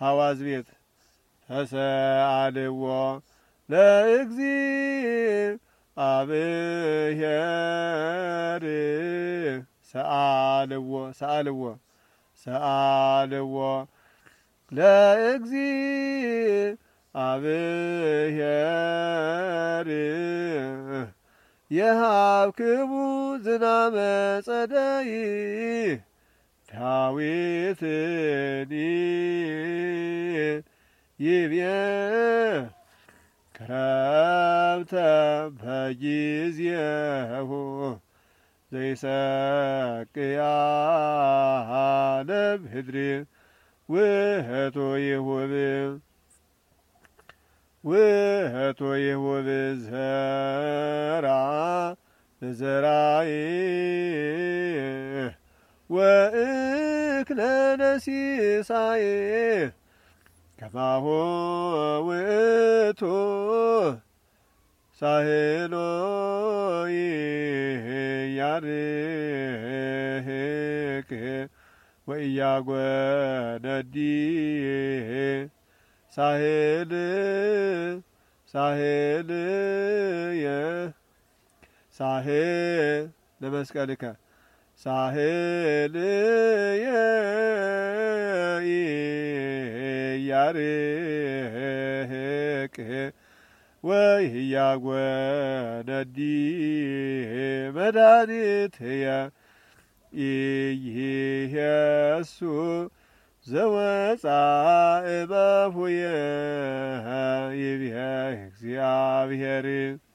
ሐዋዝ ቤት ተሰአልዎ ለእግዚአብሔር ሰአልዎ ለእግዚአብሔር የሃብክሙ ዝናመ ጸደይ ዳዊትኒ ይቤ ክረምተ በጊዜሁ ዘይሰቅያ ለምድር ውህቶ ይሁብ ዘራ ለዘራይ ወእክለ ለሲሳይ ከማሁ ውእቱ ሳህሎ ያርቅ ወኢያጐነዲ ሳህል ለመስቀልከ ሳህልየ ኢያርቅ ወኢያጐነዲ መድኃኒትየ ኢየሱ ዘወፃእ እምአፉየ ይቤ እግዚአብሔር